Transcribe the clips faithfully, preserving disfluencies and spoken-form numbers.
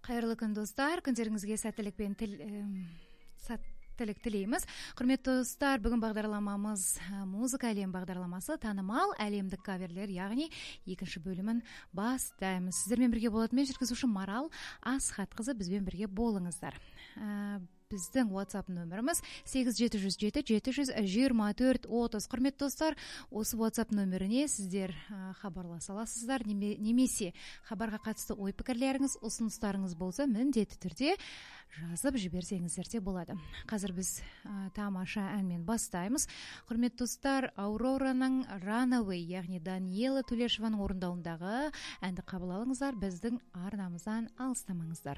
Кайырлы күн достар, күндеріңізге сәттілік пен сәттілік тілейміз. Құрметті достар, бүгін бағдарламамыз музыка әлем бағдарламасы, танымал әлемдік каверлер, яғни екінші бөлімін бастаймыз. Сіздермен бірге болатын мен жүргізуші Марал Асхатқызы, бізбен бірге болыңыздар. Біздің WhatsApp нөміріміз сегіз жеті жүз жеті жеті жүз жиырма төрт отыз. Құрметті достар, осы WhatsApp нөміріне сіздер хабарласа аласыздар, немесе хабарға қатысты ой пікірлеріңіз, ұсыныстарыңыз болса, міндетті түрде жазып жіберсеңіздер де болады. Қазір біз ә, тамаша әнмен бастаймыз. Құрметті достар, Аурораның Runaway, яғни Даниэла Тулешованың орындауындағы әнді қабыл алыңыздар, біздің арнамыздан алыстамаңыздар.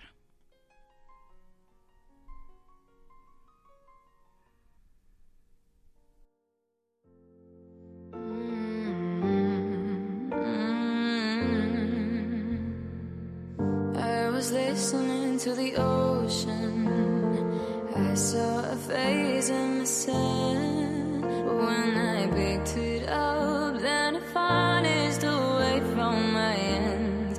I was listening to the ocean. I saw a face in the sand. When I picked it up, then it vanished away from my end.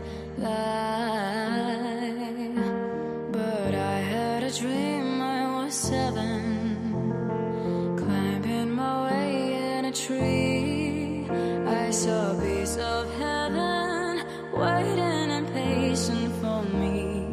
Lie. But I had a dream I was seven, climbing my way in a tree. I saw a piece of heaven waiting impatient for me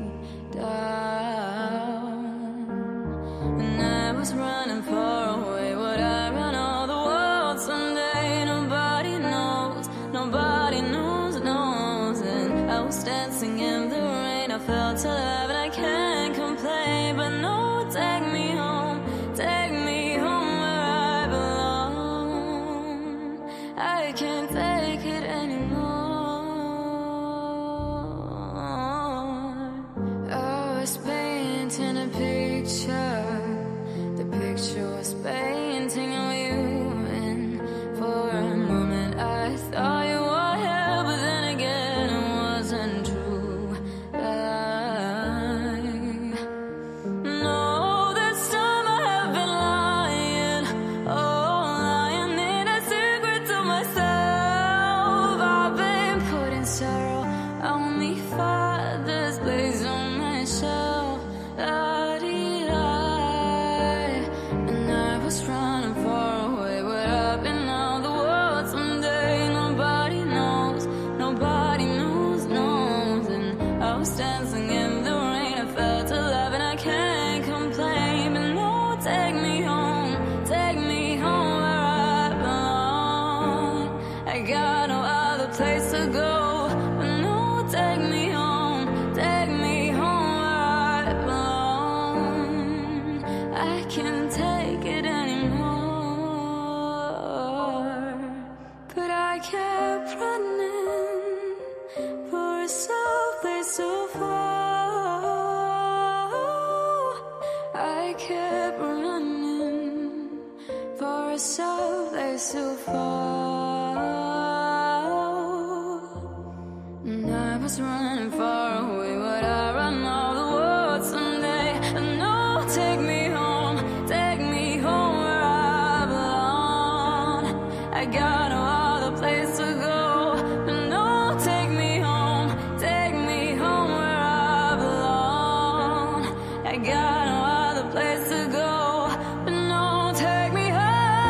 down. And I was running far away. Would I run all the world someday? Nobody knows, nobody knows, knows. And I was dancing in the rain. I felt alive and I can't complain. But no, take me home, take me home where I belong. I can't take it anymore. Painting a picture, the picture was painting of you, and for a moment I thought you were here, but then again it wasn't true. I know this time I have been lying, oh, lying in a secret to myself. I've been putting sorrow on me, Father's place on my shelf. And I was running far away. Would I be now the world someday? Nobody knows, nobody knows, knows. And I was dancing in the rain. I felt alive and I can't complain. But no, take me home, take me home where I belong. I got no other place to go. But no, take me home, take me home. I can't take it anymore. But I kept running for a soft place to fall. I kept running for a soft place to fall. And I was running far away. Would I run all the world someday? And no, take me home, take me home where I belong. I got no other place to go. But no, take me home, take me home where I belong. I got no other place to go. But no, take me home.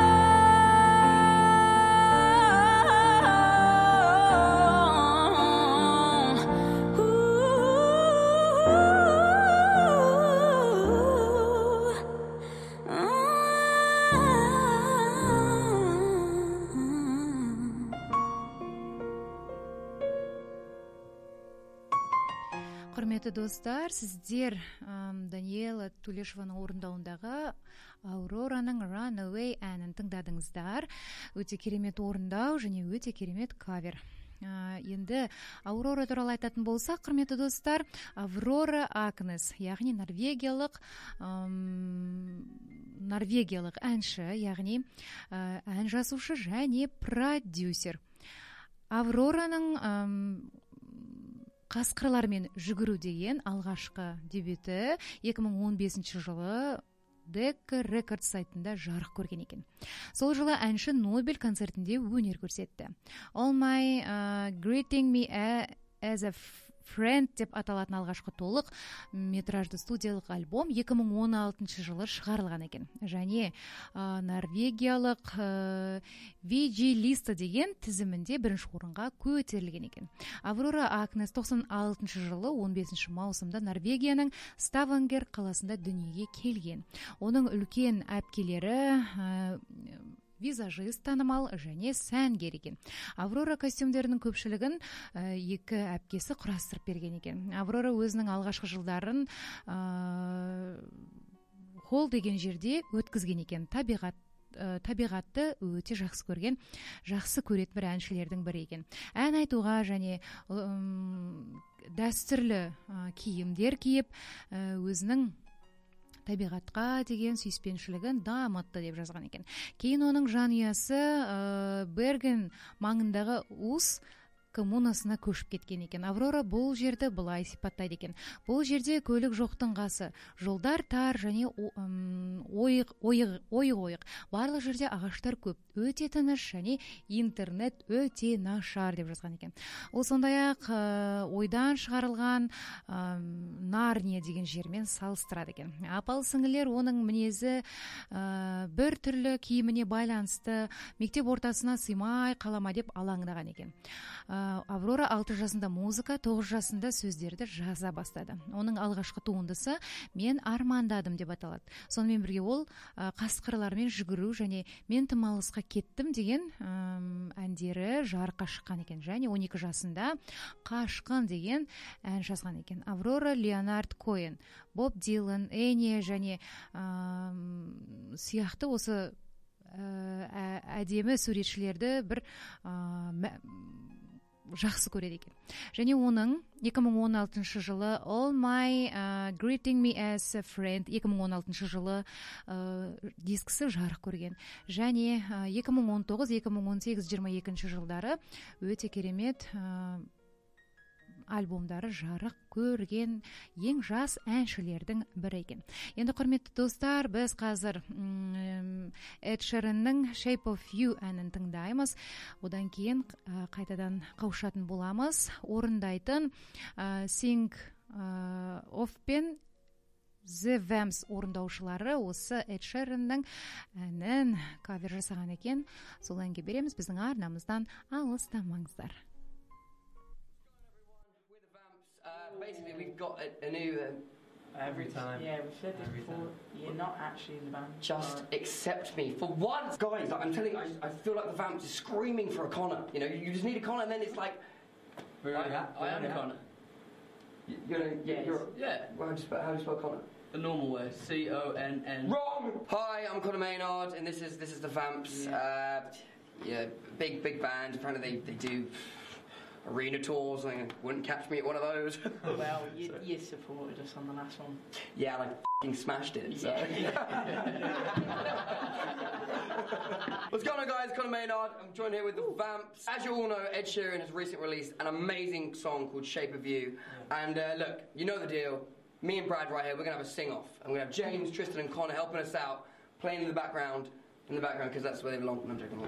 Құрметті достар, сіздер әм, Даниэла Тулешованың орындауындағы Аурораның Runaway әнін тыңдадыңыздар. Өте керемет орындау және өте керемет кавер. Ә, енді Аурора туралы айтатын болсақ, құрметті достар, Аврора Акнес, яғни норвегиялық әм, норвегиялық әнші, яғни ә, ән жазушы және продюсер. Аврораның әм, Қасқырлармен жүгіру деген алғашқы дебюті екі мың он бесінші жылы Decca Records сайтында жарық көрген екен. Сол жылы әнші Нобель концертінде өнер көрсетті. All My uh, Greeting Me as a Friend деп аталатын алғашқы толық метражды студиялық альбом екі мың он алтыншы жылы шығарылған екен. Және ә, норвегиялық ә, ви джи Lista деген тізімінде бірінші орынға көтерілген екен. Аврора Акнес тоқсан алтыншы жылы он бесінші маусымда Норвегияның Ставангер қаласында дүниеге келген. Оның үлкен әпкелері ә, визажист, танымал және сәнгер екен. Аврора костюмдерінің көпшілігін ә, екі әпкесі құрастырып берген екен. Аврора өзінің алғашқы жылдарын ә, Холл деген жерде өткізген екен. Табиғат ә, табиғатты өте жақсы көрген, жақсы көретін бір әншілердің бірі екен. Ән айтуға және ұм, дәстүрлі ә, киімдер киіп ә, өзінің табиғатқа деген сүйіспеншілігін дамытты деп жазған екен. Кейін оның жанұясы ә, Берген маңындағы Ус коммунасына көшіп кеткен екен. Аврора бұл жерді былай сипаттайды екен. Бұл жерде көлік жоқтың қасы, жолдар тар және ойық ойық. Барлық жерде ағаштар көп, өте тыныш және интернет өте нашар деп жазған екен. Ол сондай-ақ ойдан шығарылған ә, Нарния деген жермен салыстырады екен. Апалы сіңілер оның мінезі ә, бір түрлі киіміне байланысты мектеп ортасына сыймай қалама деп алаңдаған екен. Аврора алты жасында музыка, тоғыз жасында сөздерді жаза бастады. Оның алғашқы туындысы «Мен армандадым» деп аталады. Сонымен бірге ол қасқырлармен жүгіру және «Мен тым алысқа кеттім» деген әндері жарыққа шыққан екен. Және он екі жасында «Қашқын» деген ән жазған екен. Аврора Леонард Коэн, Боб Дилан, Эния және ә, сияқты осы ә, әдемі суретшілерді бір ә, жақсы көреді екен. Және оның екі мың он алтыншы жылы All My uh, Greeting Me As a Friend екі мың он алтыншы жылы uh, дискісі жарық көрген. Және uh, екі мың он тоғыз екі мың он сегіз жиырма екінші жылдары өте керемет uh, альбомдары жарық көрген ең жас әншілердің бірі екен. Енді құрметті достар, біз қазір Эд Шеранның Shape of You әнін тыңдаймыз. Одан кейін ә, қайтадан қауышатын боламыз. Орындайтын ә, Sing ә, Off пен The Vamps орындаушылары осы Эд Шеранның әнін кавер жасаған екен. Сол әнге береміз, біздің арнамыздан алыстамаңыздар. Uh, basically, we've got a, a new... Uh, Every time. Yeah, we've said this Every before. time. You're not actually in the band. just accept me for once. Guys, like, I'm telling you, I, just, I feel like the Vamps is screaming for a Connor. You know, you just need a Connor and then it's like... We I, already have- we I am already have. Connor. You, you're, a, yeah, Yes. you're... Yeah, Well, how do you spell, how do you spell Connor? the normal way. C O N N. Wrong! Hi, I'm Connor Maynard, and this is this is the Vamps. Yeah. Uh, yeah, big big band. Apparently they, they do arena tours. I wouldn't catch me at one of those. Well, you, you supported us on the last one. Yeah, like f***ing smashed it. So. What's going on, guys? Connor Maynard. I'm joined here with the Vamps. As you all know, Ed Sheeran has recently released an amazing song called Shape of You. And uh, look, you know the deal. Me and Brad right here, we're going to have a sing-off. And we're going to have James, Tristan and Connor helping us out, playing in the background, in the background, because that's where they belong. I'm joking.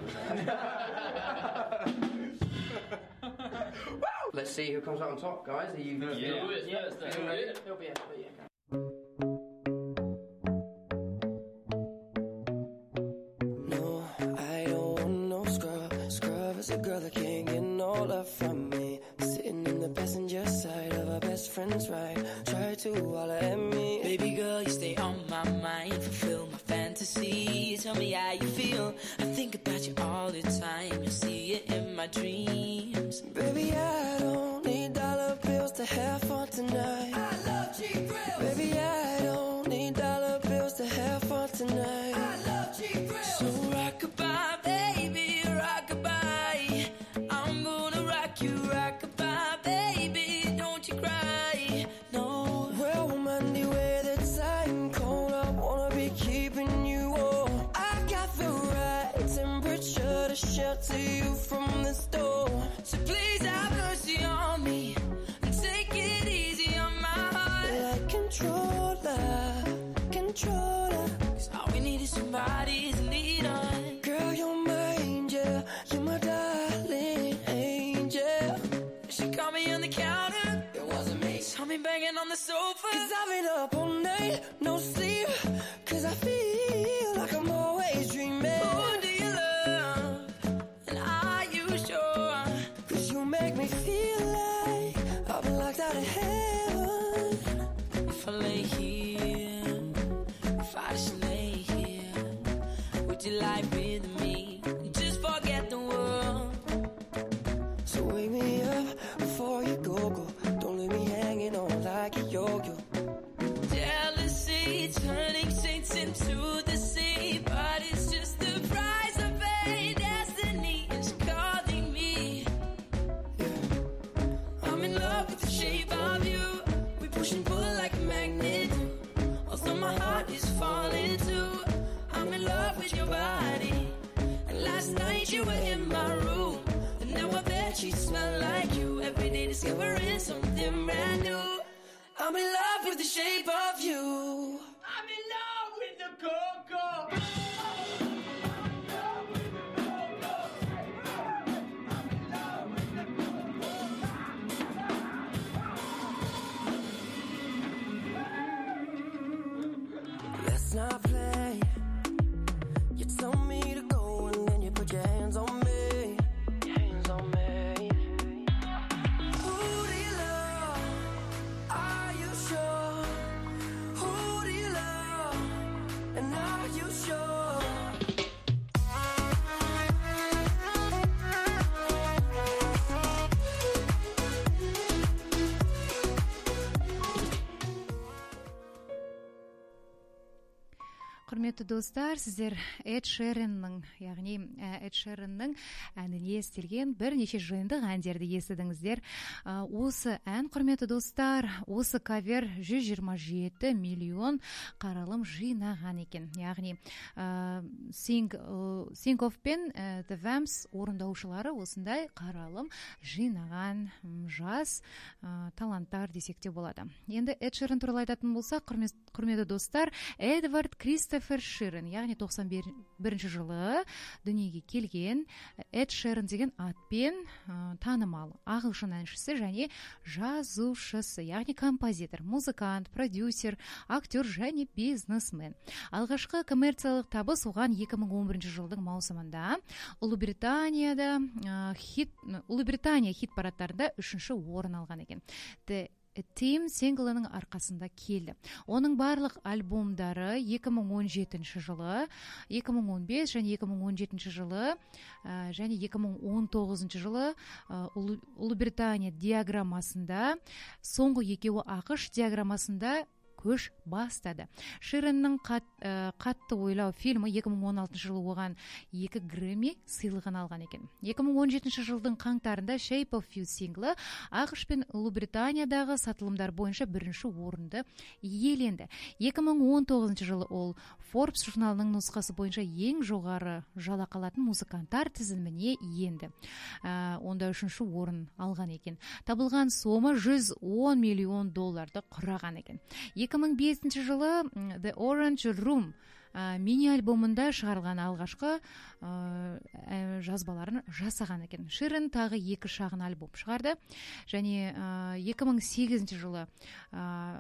Let's see who comes out on top, guys. Are you... Yeah. Yeah, First, yeah, first, he'll, ready? he'll be it, but yeah. No, I don't want no scrub. Scrub is a girl that can't get no love from me. Sitting in the passenger side of her best friend's ride. Try to holler at me. Baby girl, you stay on my mind. Fulfill my fantasy. Tell me how you feel. I think about you all the time. You see it in my dreams. Baby, I don't need dollar bills to have fun tonight. I love cheap thrills. Baby, I don't need dollar bills to have fun tonight. I love cheap thrills. So rockabye, baby, rockabye. I'm gonna rock you, rockabye, baby. Don't you cry, no. Well, Monday, where the time cold, I wanna be keeping you warm. I got the right temperature to shelter you from the storm. So please have mercy on me and take it easy on my heart. Like controller, controller. Cause all we need is somebody to lead on. Girl, you're my angel, you're my darling angel. She caught me on the counter at me banging on the sofa. Cause I've been up all night, no sleep. Cause I feel like I'm always dreaming. Who do you love? And are you sure? Cause you make me feel like I've been locked out of heaven. If I lay here, if I just lay here, would you lie with me? Just forget the world. So wake me up before you go, go. Don't leave me hanging on like a yo-yo. Jealousy turning saints into the sea, but it's just the price of fate. Destiny is calling me. Yeah. I'm in love with the shape of you. We push and pull like a magnet. Although my heart is falling too, I'm in love with your body. And last night you were in my room, and now I bet you smell like you. Every day discovering something brand new. I'm in love with the shape of you. I'm in love with the coco. Let's not play. You tell me to go and then you put your hands on me. Hands on me. Who do you love? Are you sure? Who do you love? And are you sure? Құрметті достар, сіздер Эд Шеранның, яғни Эд Шеранның әніне естілген бірнеше жиынтық әндерді естідіңіздер. Ә, Осы ән, құрметті достар, осы кавер жүз жиырма жеті миллион қаралым жинаған екен. Яғни ә, Sing, ә, Sing of пен ә, The Vamps орындаушылары осындай қаралым жинаған м, жас ә, таланттар десек те болады. Енді Эд Шеран туралы айтатын болсақ, құрмет- құрметті достар, Эдвард Кристофер Шеран, яғни тоқсан бірінші жылы дүниеге келген, Эд Шеран деген атпен ә, танымал ағылшын әншісі және жазушысы, яғни композитор, музыкант, продюсер, актер және бизнесмен. Алғашқы коммерциялық табыс оған екі мың он бірінші жылдың маусымында Ұлыбританияда ә, хит Ұлыбритания хит парадтарында үшінші орын алған екен. The Team синглының арқасында келді. Оның барлық альбомдары екі мың он жетінші жылы, екі мың он бес және екі мың он жетінші жылы ә, және екі мың он тоғызыншы жылы ә, Ұлы- Ұлыбритания диаграммасында, соңғы екеуі ақш диаграммасында көш бастады. Шеранның қат, ә, қатты ойлау фильмі екі мың он алтыншы жылы оған екі Грэмми сыйлығын алған екен. екі мың он жетінші жылдың қаңтарында Shape of You синглі ақш пен Ұлыбританиядағы сатылымдар бойынша бірінші орынды иеленді. екі мың он тоғызыншы жылы ол Forbes журналының нұсқасы бойынша ең жоғары жалақы алатын музыканттар тізіміне енді. Ә, онда үшінші орын алған екен. Табылған сомы жүз он миллион долларды құраған екен. екі мың бесінші жылы м, The Orange Room ә, мини-альбомында шығарылған алғашқы ә, ә, жазбаларын жасаған екен. Шеран тағы екі шағын альбом шығарды және ә, екі мың сегізінші жылы ә,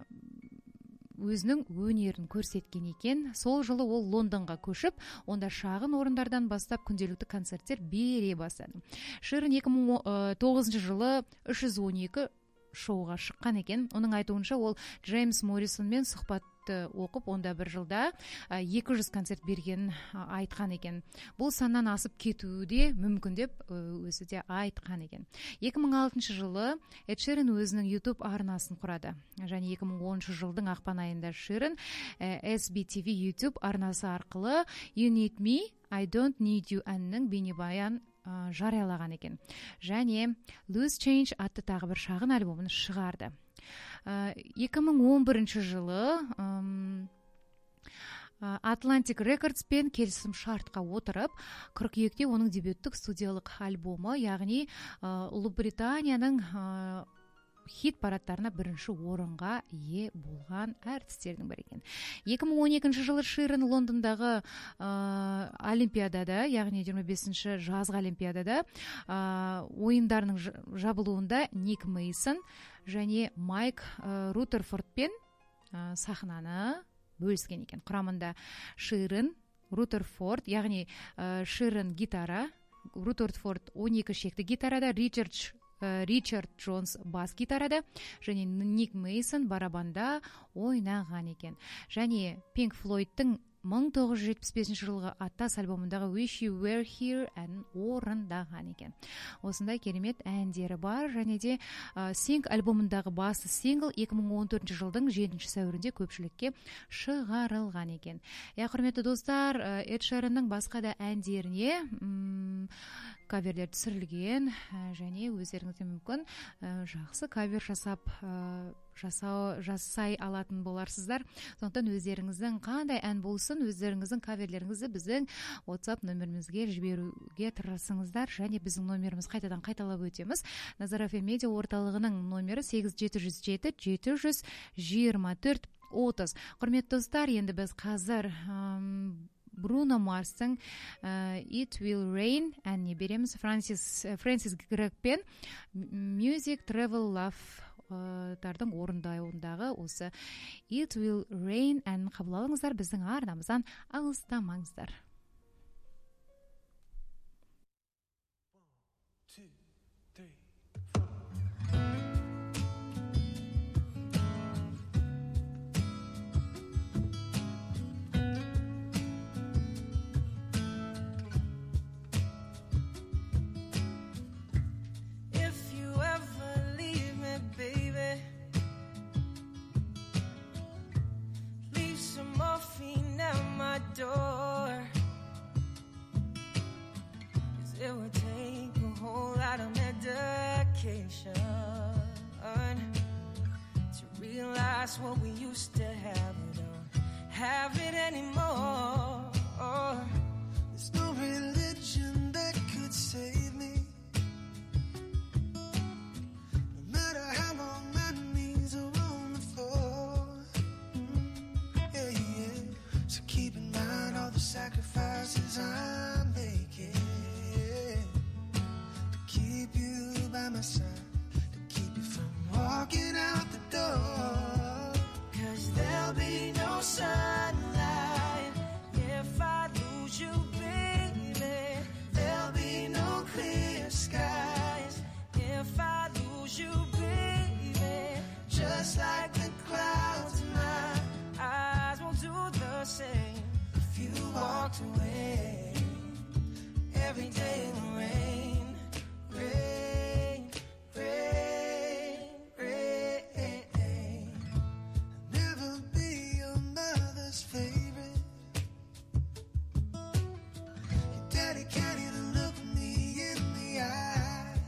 өзінің өнерін көрсеткен екен. Сол жылы ол Лондонға көшіп, онда шағын орындардан бастап күнделікті концерттер бере бастады. Шеран екі мың тоғызыншы жылы үш жүз он екі шоуға шыққан екен. Оның айтуынша ол Джеймс Моррисонмен сұхбатты оқып, онда бір жылда ә, екі жүз концерт бергенін ә, айтқан екен. Бұл саннан асып кетуі де мүмкін деп ә, өзі де айтқан екен. екі мың алтыншы жылы Эд Шеран өзінің YouTube арнасын құрады. Және екі мың оныншы жылдың ақпан айында Шеран ә, эс би ти ви YouTube арнасы арқылы You Need Me, I Don't Need You әннің бейнебаян ә, жариялаған екен. Және Loose Change атты тағы бір шағын альбомын шығарды. Ә, екі мың он бірінші жылы ым, ә, Atlantic Records пен келісім шартқа отырып, қыркүйекте оның дебюттік студиялық альбомы, яғни ә, Ұлыбританияның ә, хит парадтарына бірінші орынға ие болған әртістердің бірі екен. екі мың он екінші жылы Ширин Лондондағы ә, олимпиадада, яғни жиырма бесінші жазғы олимпиадада ә, ойындарының жабылуында Ник Мейсон және Майк ә, Рутерфордпен ә, сахнаны бөліскен екен. Құрамында Ширин, Рутерфорд, яғни ә, Ширин гитара, Рутерфорд он екі шекті гитарада, Ричард Ричард Джонс бас гитарада және Ник Мейсон барабанда ойнаған екен. Және Pink Floyd'тың мың тоғыз жүз жетпіс бесінші жылғы аттас альбомындағы Wish You Were Here әнін орындаған екен. Осындай керемет әндері бар, және де ә, Sing альбомындағы басты сингл екі мың он төртінші жылдың жетінші сәуірінде көпшілікке шығарылған екен. Я, құрметті достар, Эд Шеранның басқа да әндеріне м- каверлер түсірілген, және өздеріңізде мүмкін ә, жақсы кавер жасап ә, жасау жасай алатын боларсыздар. Сондықтан өздеріңіздің қандай ән болсын, өздеріңіздің каверлеріңізді біздің WhatsApp нөмірімізге жіберуге тырысыңыздар, және біздің номеріміз қайтадан қайталап өтеміз. Назар эф эм медиа орталығының номері сегіз жеті жүз жеті жеті жүз жиырма төрт отыз. Құрметті достар, енді біз қазір Бруно Марстың uh, It Will Rain әніне береміз. Франсис, Фрэнсис Грегпен Music Travel Love uh, тардың орындауындағы осы It Will Rain әнін қабыл алыңыздар, біздің арнамыздан алыстамаңыздар. Door, 'cause it would take a whole lot of medication to realize what we used to have. We don't have it anymore. There's no religion that could save me, no matter how long my knees are on the floor. Yeah, yeah. So keep in mind all the sacrifices I'm making to keep you by my side, to keep you from walking out the door. 'Cause there'll be no sunlight if I lose you, baby. There'll be no clear skies if I lose you, baby. Just like the clouds in my eyes won't do the same if you walked away. Every day in the rain, rain, rain, rain. I'll never be your mother's favorite. Your daddy can't even look me in the eye.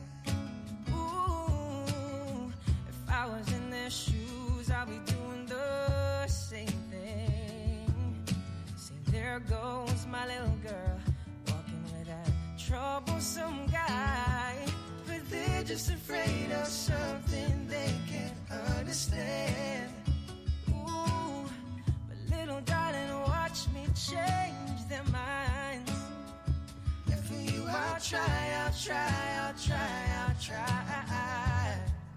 Ooh, if I was in their shoes, I'd be doing the same thing. See, there goes my little girl, walking with that troublesome guy, but they're just afraid of something they can't understand. Ooh, but little darling, watch me change their minds. And for you, I'll try, I'll try, I'll try, I'll try.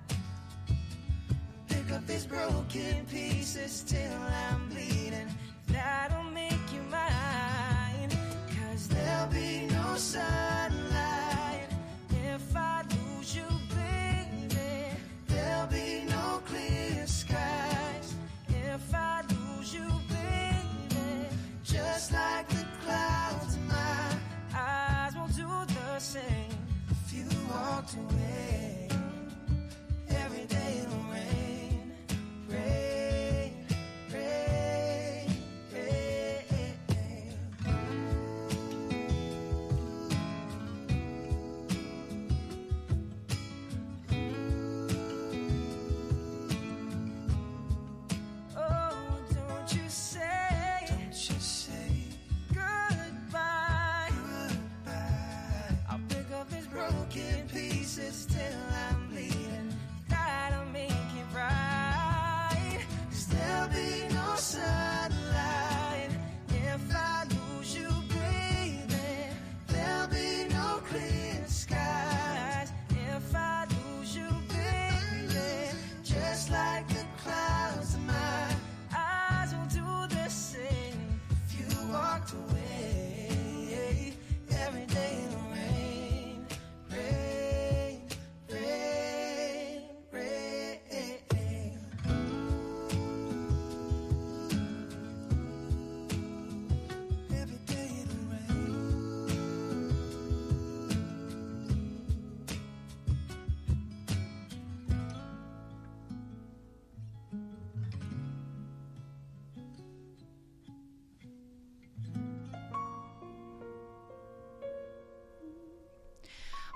Pick up these broken pieces till I'm bleeding. That'll make you mine. 'Cause there'll be no sunlight if I lose you, baby. There'll be no clear skies if I lose you, baby. Just like the clouds in my eyes won't do the same if you walked away. Every day in the rain, rain, rain, rain.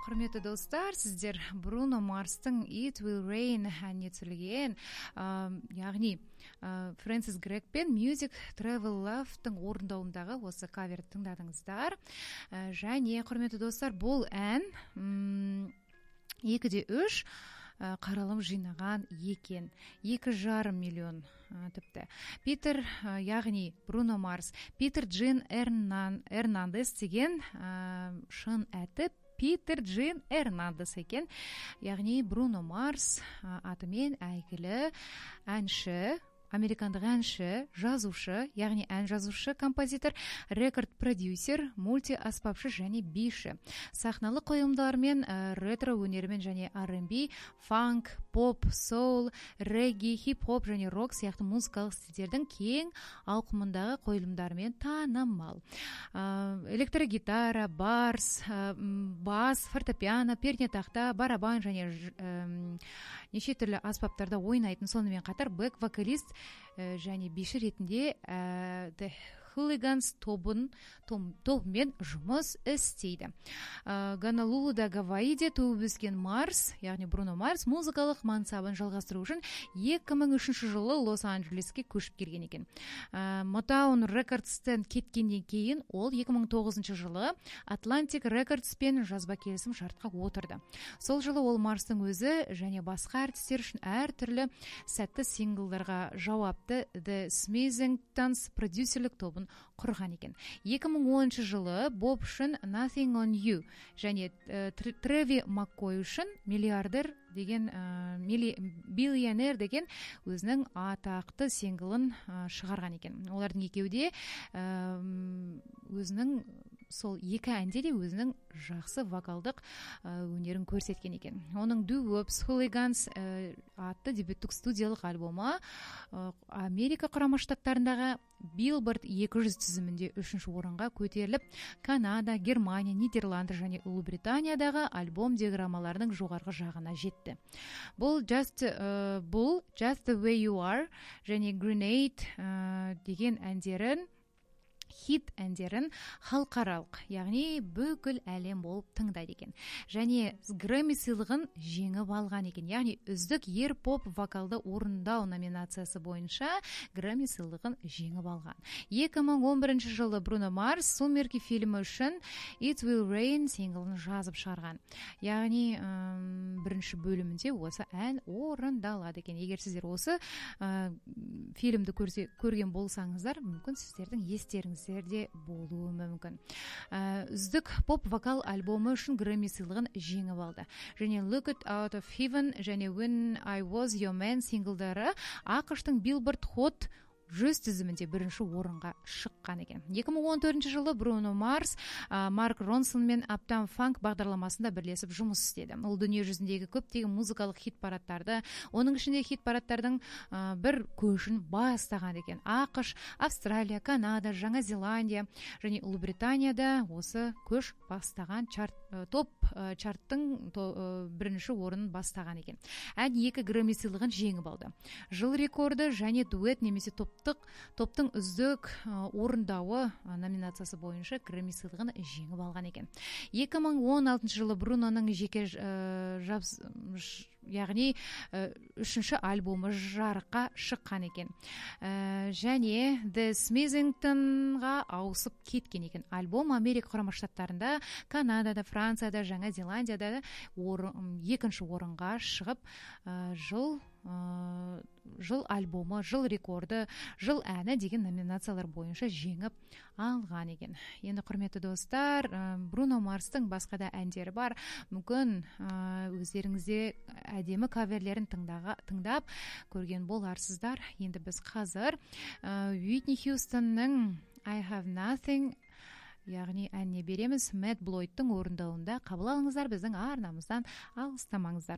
Құрметті достар, сіздер Бруно Марстың It Will Rain әніне түсірілген, яғни Фрэнсис Грег пен Music Travel Love'тың орындауындағы осы каверді тыңдадыңыздар. Және, құрметті достар, бұл ән екі де үш қаралым жинаған екен. Екі жарым миллион тіпті. Питер, яғни Бруно Марс, Питер Джин Эрнандес деген шын әті Питер Джин Эрнандес екен. Яғни Бруно Марс атымен әйгілі әнші, американдық әнші, жазушы, яғни ән жазушы, композитор, рекорд продюсер, мульти-аспапшы және биші. Сахналық қойылымдармен, ретро өнерімен және ар энд би, фанк, поп, соул, регги, хип-хоп және рок сияқты музыкалық стильдердің кең ауқымындағы қойылымдармен танымал. Электрогитара, барс, бас, фортепиано, пернетақта, барабан және неше түрлі аспаптарда ойнайтын, сонымен қатар бэк-вокалист және биші ретінде The Hooligans тобын тобымен жұмыс істейді. Гонолулуда, Гавайиде туып өскен Марс, яғни Бруно Марс, музыкалық мансабын жалғастыру үшін екі мың үшінші жылы Лос-Анджелеске көшіп келген екен. Motown Recordstен кеткеннен кейін ол екі мың тоғызыншы жылы Atlantic Recordspен жазба келісім шартқа отырды. Сол жылы ол Марстың өзі және басқа артистер үшін әр түрлі сәтті синглдарға жауапты The Smithsonian's продюсерлік тобын құрған екен. екі мың оныншы жылы Боб үшін Nothing on You және Треви Маккой үшін миллиардер деген, биллионер деген өзінің атақты синглын шығарған екен. Олардың екеуде өзінің сол екі әнде де өзінің жақсы вокалдық өнерін көрсеткен екен. Оның Do Whoops Hooligans атты дебюттік студиялық альбомы Америка құрама штаттарындағы Billboard екі жүз тізімінде үшінші орынға көтеріліп, Канада, Германия, Нидерланды және Ұлыбританиядағы альбом диаграммаларының жоғарғы жағына жетті. Бұл Just, uh, бұл Just the Way You Are және Grenade uh, деген әндерін хит әндерін халықаралық, яғни бүкіл әлем болып тыңдайды екен. Және Грэмми сыйлығын жеңіп алған екен. Яғни үздік ер поп вокалды орындау номинациясы бойынша Грэмми сыйлығын жеңіп алған. екі мың он бірінші жылы Бруно Марс Сумерки фильмі үшін It Will Rain синглын жазып шығарған. Яғни бірінші бөлімінде осы ән орындалады екен. Егер сіздер осы фильмді көрген болсаңыздар, мүмкін сіздердің естеріңіз де болуы мүмкін. Үздік поп-вокал альбомы үшін Грэмми сыйлығын жеңіп алды. Және Look It Out of Heaven және When I Was Your Man синглдары ақш-тың Billboard Hot жүз тізімінде бірінші орынға шыққан екен. екі мың он төртінші жылы Бруно Марс Марк Ронсон мен Uptown Funk бағдарламасында бірлесіп жұмыс істеді. Ол дүние жүзіндегі көптеген музыкалық хит-параттарды, оның ішінде хит-параттардың бір көшін бастаған екен. ақш, Австралия, Канада, Жаңа Зеландия және Ұлыбританияда осы көш бастаған чарт, топ чарттың то, бірінші орнын бастаған екен. Ән екі Грэмми сыйлығын жеңіп алды. Жыл рекорды және дуэт немесе топ топтың үздік орындауы номинациясы бойынша Грэмми сыйлығын жеңіп алған екен. екі мың он алтыншы жылы Бруноның жеке жабс, яғни үшінші альбомы жарыққа шыққан екен. Және The Smithsonian'ға ауысып кеткен екен. Альбом Америка құрама штаттарында, Канадада, Францияда, Жаңа Зеландияда екінші орынға шығып, жыл жыл альбомы, жыл рекорды, жыл әні деген номинациялар бойынша жеңіп алған екен. Енді құрметті достар, Бруно Марстың басқа да әндері бар. Мүмкін өздеріңізде әдемі каверлерін тыңдап көрген боларсыздар. Енді біз қазір Уитни Хьюстонның I Have Nothing яғни әніне береміз. Мэтт Блойдтың орындауында қабыл алыңыздар, біздің арнамыздан алыстамаңыздар.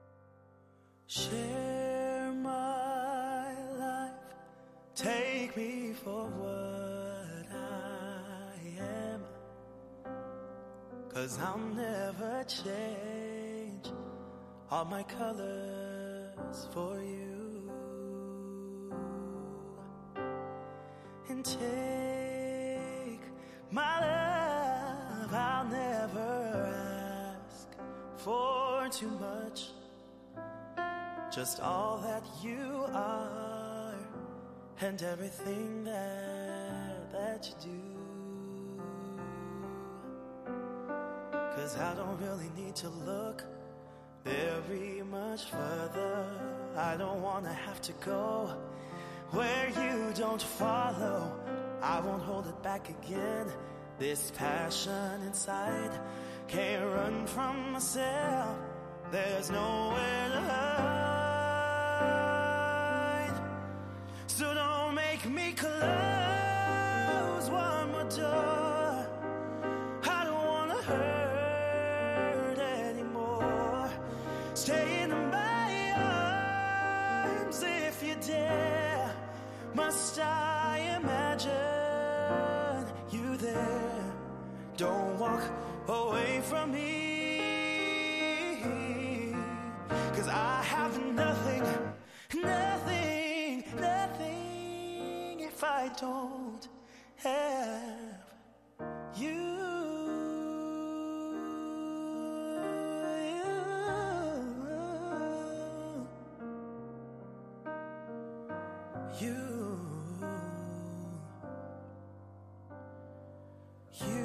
Share my life, take me 'cause I'll never change all my colors for you. And take my love, I'll never ask for too much, just all that you are and everything that that you do. 'Cause I don't really need to look very much further. I don't wanna have to go where you don't follow. I won't hold it back again. This passion inside can't run from myself. There's nowhere to hide. So don't make me close one more door. I don't wanna hurt anymore. Stay in my arms if you dare. Must I imagine you there? Don't walk away from me, 'cause I have nothing, nothing, nothing if I don't have you. You, you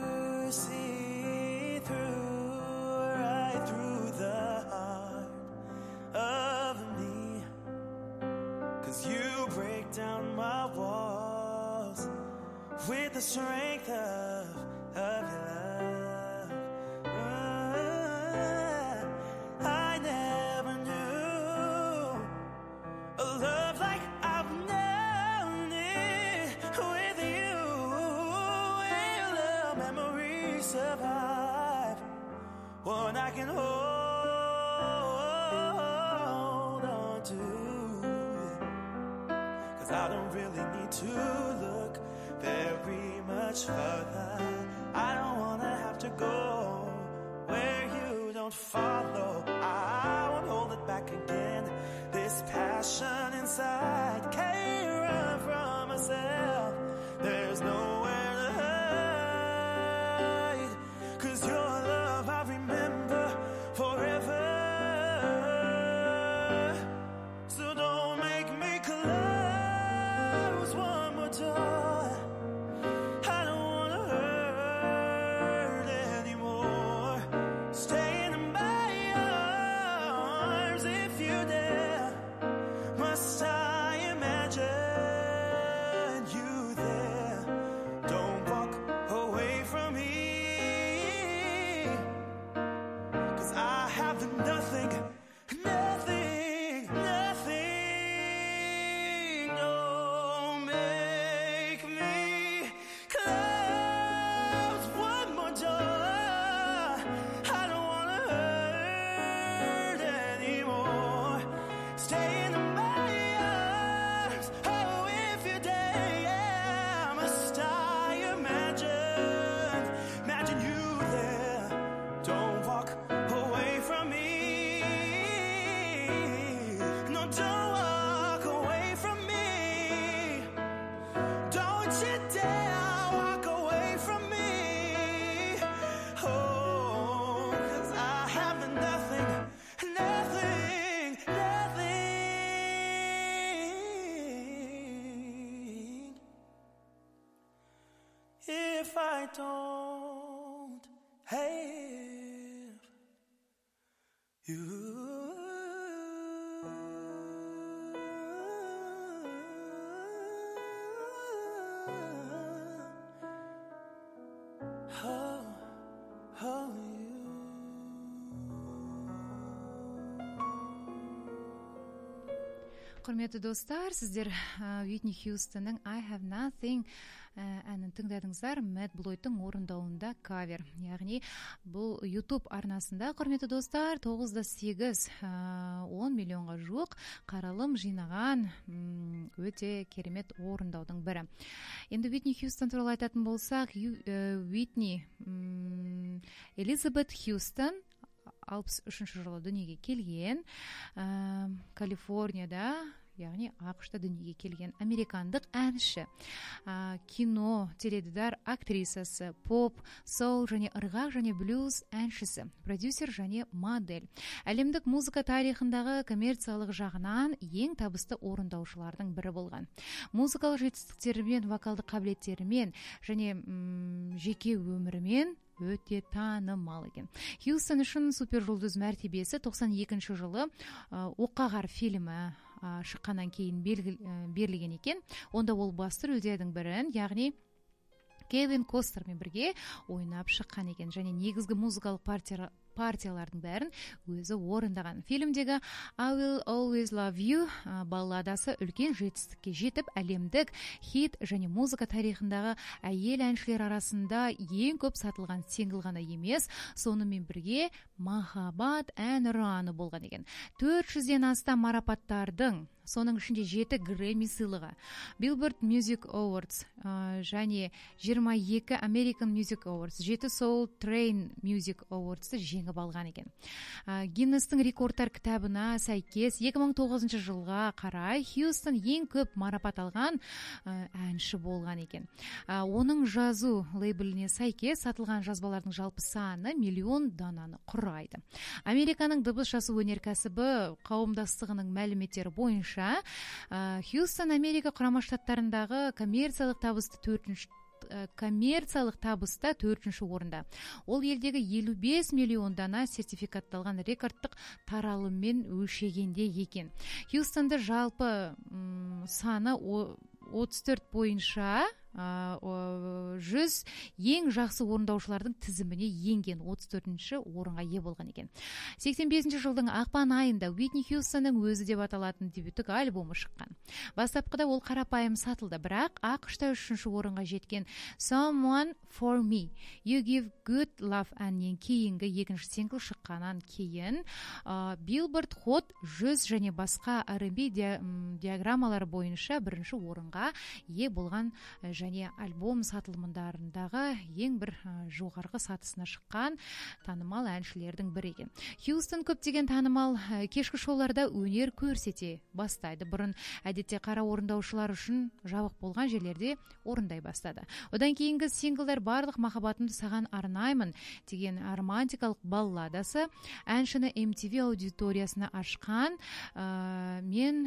see through, right through the heart of me, 'cause you break down my walls with the strength of, of your love. Uh, I never knew a love like I've known it with you. Will the memories survive one I can hold on to? 'Cause I don't really need to look very much further. I don't wanna have to go where you don't follow. I won't hold it back again. This passion inside can't run from myself. There's nowhere to hide. 'Cause your love I remember forever. So don't make me close one more door. I don't wanna hurt anymore. Stay in my arms if you dare. Must I imagine you there? Don't walk away from me, 'cause I have nothing, nothing, nothing. Don't make me close one more door. I don't wanna hurt anymore. Stay in my arms, oh, if you dare. Must I imagine, imagine you there? Don't walk away from me. No, don't walk away from me. Don't you dare walk away from me. Oh, 'cause I have nothing, nothing, nothing if I don't have you. Oh, oh, you. Құрметті достар, сіздер Уитни Хьюстонның I Have Nothing әнін тыңдадыңыздар. Мэтт Блойдтың орындауында кавер. Яғни бұл YouTube арнасында, құрметті достар, тоғыз да сегіз он миллионға жуық қаралым жинаған өте керемет орындаудың бірі. Енді Уитни Хьюстон туралы айтатын болсақ, Уитни Элизабет Хьюстон алпыс үшінші жылы дүниеге келген, Калифорнияда, яғни ақшта дүниеге келген американдық әнші, кино, теледидар актрисасы, поп, соул және ырғақ және блюз әншісі, продюсер және модель. Әлемдік музыка тарихындағы коммерциялық жағынан ең табысты орындаушылардың бірі болған. Музыкалық жетістіктерімен, вокалдық қабілеттерімен және м, жеке өмірімен өте танымал екен. Хьюстон үшін супержұлдыз мәртебесі тоқсан екінші жылы Оққағар фильмі шыққаннан кейін берілген екен. Онда ол басты рөлдердің бірін, яғни Кевин Костнермен бірге ойнап шыққан екен және негізгі музыкалық партия партиялардың бәрін өзі орындаған. Фильмдегі I Will Always Love You балладасы үлкен жетістікке жетіп, әлемдік хит және музыка тарихындағы әйел әншілер арасында ең көп сатылған сингл ғана емес, сонымен бірге махаббат әнұраны болған екен. төрт жүзден астам марапаттардың, соның ішінде жеті Грэмми сыйлығы, Billboard Music Awards және жиырма екі American Music Awards, жеті Soul Train Music Awards жеңіп алған екен. Гиннестің рекордтар кітабына сәйкес екі мың тоғызыншы жылға қарай Хьюстон ең көп марапат алған әнші болған екен. Оның жазу лейбліне сәйкес сатылған жазбалардың жалпы саны миллион дананы құрайды. Американың дыбыс жасау өнеркәсібі қауымдастығының мәліметтері бойынша Хьюстон Америка құрама штаттарындағы коммерциялық табысты төртінші коммерциялық табыста төртінші орында. Ол елдегі елу бес миллион дана сертификатталған рекордтық таралыммен өлшегенде екен. Хьюстонды жалпы м, саны отыз төрт бойынша жүз ең жақсы орындаушылардың тізіміне енген, отыз төртінші орынға ие болған екен. сексен бесінші жылдың ақпан айында Уитни Хьюстонның өзі деп аталатын дебюттік альбомы шыққан. Бастапқыда ол қарапайым сатылды, бірақ ақшта үшінші орынға жеткен Someone for Me, You Give Good Love әннен кейінгі екінші сингл шыққаннан кейін Billboard Hot жүз және басқа ар энд би диаграммалары бойынша бірінші орынға ие болған және альбом сатылымдарындағы ең бір жоғарғы сатысына шыққан танымал әншілердің бірі екен. Хьюстон көптеген танымал кешкі шоуларда өнер көрсете бастайды. Бұрын әдетте қара орындаушылар үшін жабық болған жерлерде орындай бастады. Одан кейінгі синглдар барлық махаббатымды саған арнаймын деген романтикалық балладасы әншіні эм ти ви аудиториясына ашқан. ә, мен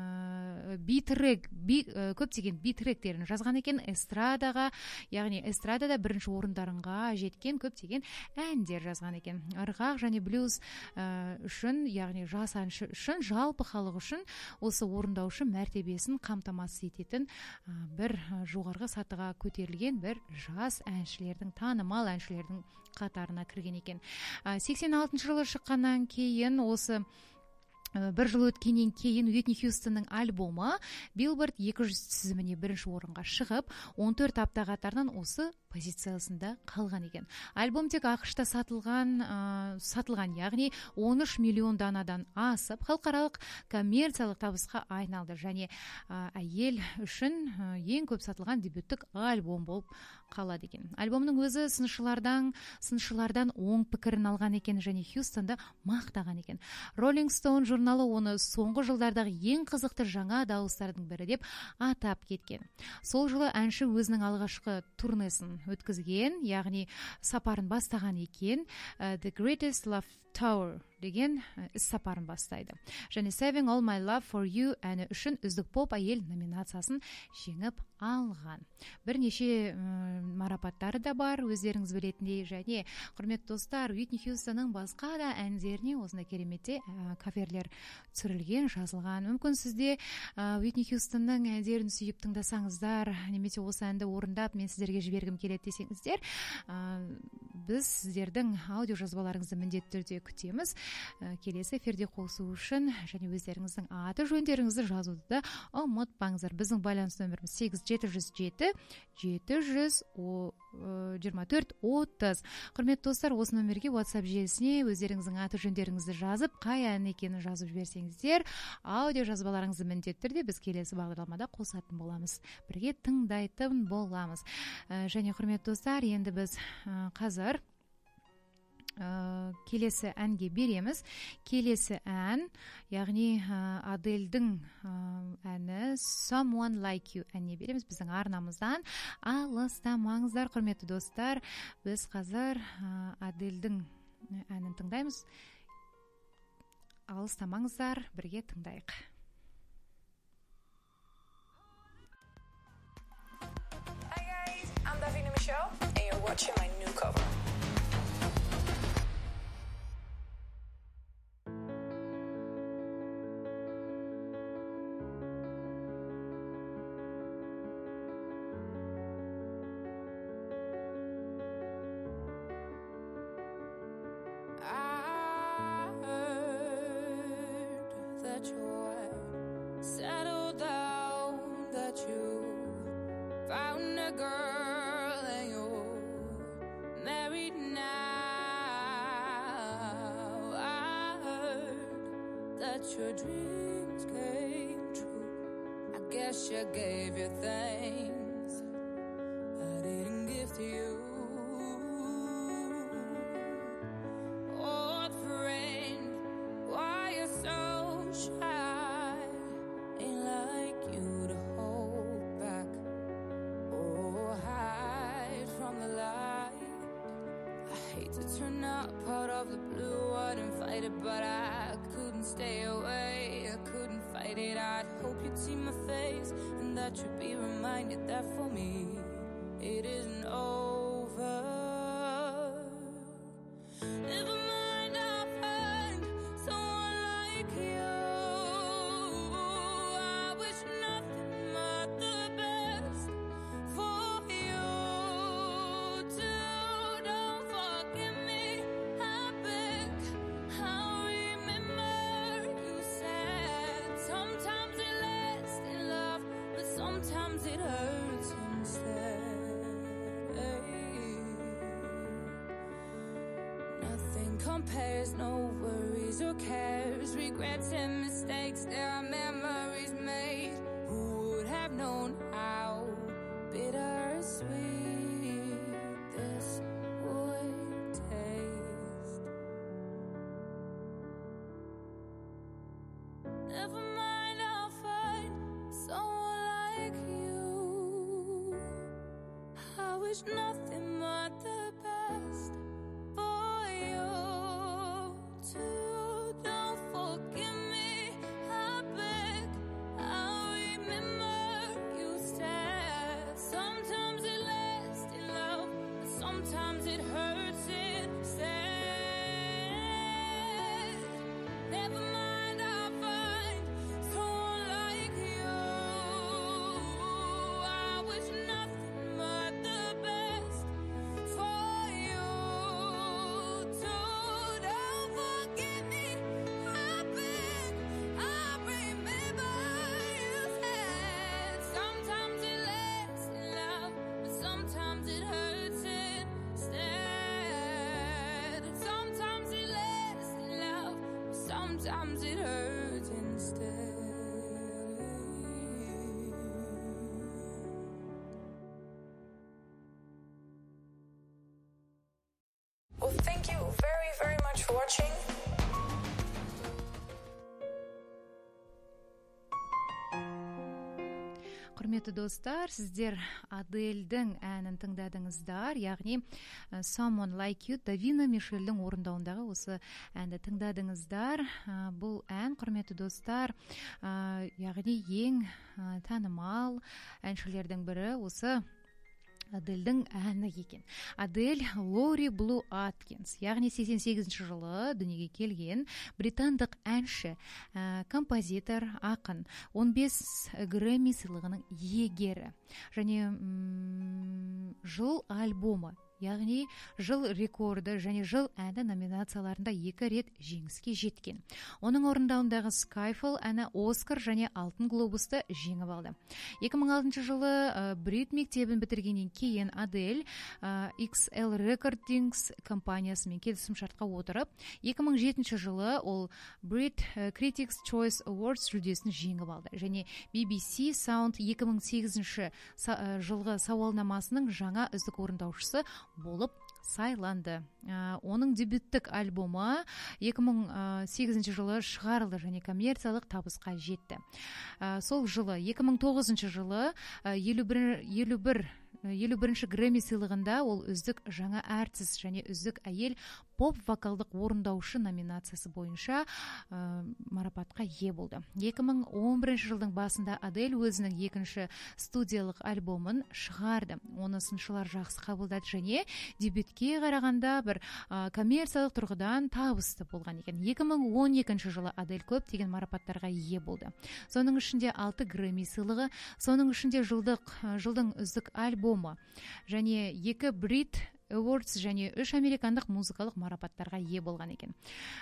ә, битрек би, ә, көптеген битректерін жазған екен. Эстрадаға, яғни эстрадада бірінші орындарынға жеткен көптеген әндер жазған екен. Ырғақ және блюз ә, үшін, яғни жас әнші үшін, жалпы халық үшін осы орындаушы мәртебесін қамтамасыз ететін ә, бір жоғарғы сатыға көтерілген бір жас әншілердің, танымал әншілердің қатарына кірген екен. ә, сексен алтыншы жылы шыққаннан кейін, осы бір жыл өткеннен кейін Уитни Хьюстонның альбомы Billboard екі жүз тізіміне бірінші орынға шығып, он төрт апта қатарынан осы позициясында қалған екен. Альбом тек ақшта сатылған, ә, сатылған, яғни он үш миллион данадан асып, халықаралық коммерциялық табысқа айналды және ә, әйел үшін ә, ең көп сатылған дебюттік альбом болып қалады екен. Альбомның өзі сыншылардан, сыншылардан оң пікірін алған екен және Хьюстонды мақтаған екен. Rolling Stone журналы оны соңғы жылдардағы ең қызықты жаңа дауыстардың бірі деп атап кеткен. Сол жылы әнші өзінің алғашқы турнесін өткізген, яғни сапарын бастаған екен. The Greatest Love Tour деген іс сапарын бастайды. Және Saving All My Love For You әні үшін үздік поп әйел номинациясын жеңіп алған. Бірнеше марапаттары да бар, өздеріңіз білетіндей. Және құрметті достар, Уитни Хьюстонның басқа да әндеріне осындай кереметте каверлер түсірілген, жазылған. Мүмкін сізде Уитни Хьюстонның әндерін сүйіп тыңдасаңыздар, немесе осы әнді орындап мен сіздерге жібергім келеді десеңіздер, біз сіздердің аудио жазбаларыңызды міндетті түрде күтеміз. Келесі эфирде қосу үшін және өздеріңіздің аты жөндеріңізді жазуды да ұмытпаңыздар. Біздің байланыс нөміріміз сегіз жеті жүз жеті жеті жүз жиырма төрт отыз. Құрметті достар, осы нөмерге WhatsApp желісіне өздеріңіздің аты жөндеріңізді жазып, қай ән екенін жазып жіберсеңіздер, аудио жазбаларыңызды міндетті түрде біз келесі бағдарламада қосатын боламыз. Бірге тыңдайтын боламыз. Және құрметті достар, енді біз қазір келесі әнге береміз. Келесі ән, яғни Адельдің әні Someone Like You әніне береміз біздің арнамыздан. Алыстамаңыздар, құрметті достар. Біз қазір Адельдің әнін тыңдаймыз. Алыстамаңыздар, бірге тыңдайық. Hi guys, I'm Davina Michelle and you're watching my new cover. Found a girl and you're married now. I heard that your dreams came true. I guess you gave your things I didn't give to you. Old friend, why you so shy? Ain't like you to hold back or hide from the light. I hate to turn up out of the blue, I didn't fight it, but I couldn't stay away. I couldn't fight it. I'd hope you'd see my face and that you'd be reminded that for me it isn't over. Never mind, I'll find someone like you. I wish nothing but the best for you too. Don't forgive me, I beg. I'll remember you said sometimes it lasts in love, but sometimes it hurts instead. Nothing compares, no worries or cares, regrets and mistakes. There are memories made. Who would have known how bittersweet this would taste? Never mind, I'll find someone like you. I wish nothing but the best for you too. Don't forgive me, I beg. I'll remember you said sometimes it lasts in love, but sometimes it hurts instead. Never mind, I'll find someone like you. I wish nothing but the best for you too. Don't forgive me, I beg. I remember you said sometimes it lasts in love, but sometimes it hurts instead. Sometimes it lasts in love, but sometimes it hurts instead. Well, thank you very, very much for watching. Құрметті достар, сіздер Адельдің әнін тыңдадыңыздар, яғни Someone Like You, Давина Мишельдің орындауындағы осы әнді тыңдадыңыздар. Бұл ән, құрметті достар, яғни ең танымал әншілердің бірі осы Адельдің әні екен. Адель Лори Блу Аткинс, яғни сексен сегізінші жылы дүниеге келген британдық әнші, композитор, ақын, он бес Грэмми сыйлығының иегері. Және жыл альбомы, яғни жыл рекорды және жыл әні номинацияларында екі рет жеңіске жеткен. Оның орындауындағы Skyfall әні Оскар және Алтын глобусты жеңіп алды. екі мың алтыншы жылы Брит мектебін бітіргеннен кейін Адель икс эл Recordings компаниясымен келісімшартқа отырып, екі мың жетінші жылы ол Brit Critics Choice Awards жүлдесін жеңіп алды. Және би би си Sound екі мың сегізінші жылғы сауалнамасының жаңа үздік орындаушысы болып сайланды. Оның дебюттік альбомы екі мың сегізінші жылы шығарылды және коммерциялық табысқа жетті. Сол жылы екі мың тоғызыншы жылы елу бір елу бірінші Грэмми сыйлығында ол үздік жаңа әртіс және үздік әйел поп вокалдық орындаушы номинациясы бойынша ә, марапатқа ие болды. екі мың он бірінші жылдың басында Адель өзінің екінші студиялық альбомын шығарды. Оны сыншылар жақсы қабылдады және дебютке қарағанда бір ә, коммерциялық тұрғыдан табысты болған екен. екі мың он екінші жылы Адель көптеген марапаттарға ие болды. Соның ішінде алты Грэмми сыйлығы, соның ішінде жылдық, жылдың үздік альбомы және екі Brit Awards және үш американдық музыкалық марапаттарға ие болған екен.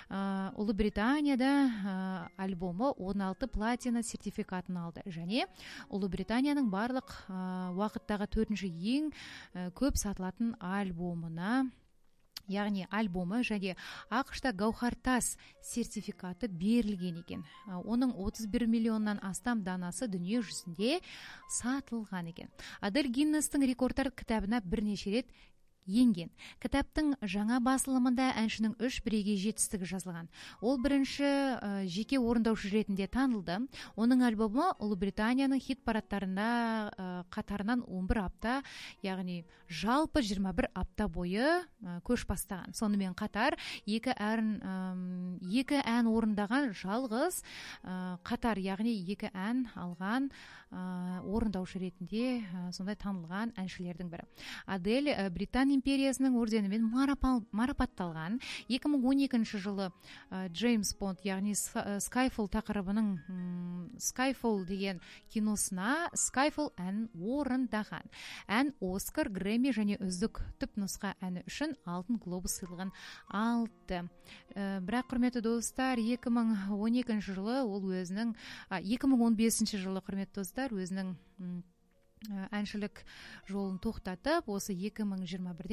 Ә, Ұлыбританияда ә, альбомы он алты платина сертификатын алды және Ұлыбританияның барлық ә, уақыттағы төртінші ең ә, көп сатылатын альбомына, яғни альбомы және ақш-та Гауһартас сертификаты берілген екен. Оның отыз бір миллионнан астам данасы дүние жүзінде сатылған екен. Адель Гиннестің рекордтар кітабына бірнеше рет енген. Кітаптың жаңа басылымында әншінің үш бірегей жетістігі жазылған. Ол бірінші ә, жеке орындаушы ретінде танылды. Оның альбомы Ұлыбританияның хит парадтарында ә, қатарынан он бір апта, яғни жалпы жиырма бір апта бойы ә, көш бастаған. Сонымен қатар екі ән, ә, екі ән орындаған жалғыз ә, қатар, яғни екі ән алған ә, орындаушы ретінде ә, сондай танылған әншілердің бірі. Адель ә, Британ империясының орденімен марапатталған. екі мың он екінші жылы Джеймс Бонд, яғни Skyfall тақырыбының Skyfall деген киносына Skyfall ән орындаған. Ән Оскар, Грэмми және үздік түпнұсқа әні үшін алтын глобус сыйлығын алды. Бірақ, құрметті достар, екі мың он екінші жылы ол өзінің, екі мың он бесінші жылы, құрметті достар, өзінің әншілік жолын тоқтатып, осы екі мың жиырма бірде